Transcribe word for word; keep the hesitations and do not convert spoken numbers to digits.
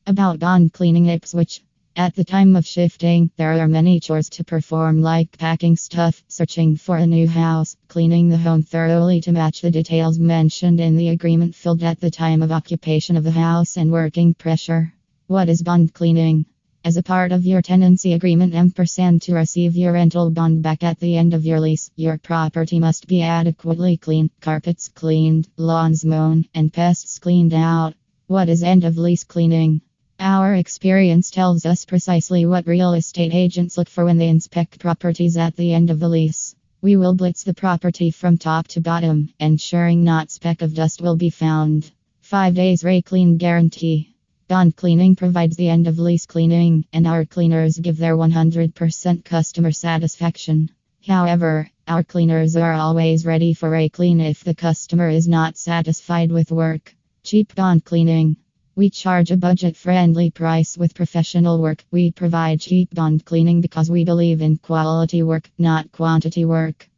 About bond cleaning Ipswich. At the time of shifting, there are many chores to perform like packing stuff, searching for a new house, cleaning the home thoroughly to match the details mentioned in the agreement filled at the time of occupation of the house, and working pressure. What is bond cleaning? As a part of your tenancy agreement ampersand to receive your rental bond back at the end of your lease, your property must be adequately cleaned, carpets cleaned, lawns mown, and pests cleaned out. What is end of lease cleaning? Our experience tells us precisely what real estate agents look for when they inspect properties at the end of the lease. We will blitz the property from top to bottom, ensuring not speck of dust will be found. five days Rayclean guarantee. Bond cleaning provides the end of lease cleaning, and our cleaners give their one hundred percent customer satisfaction. However, our cleaners are always ready for a clean if the customer is not satisfied with work. Cheap bond cleaning. We charge a budget-friendly price with professional work. We provide cheap bond cleaning because we believe in quality work, not quantity work.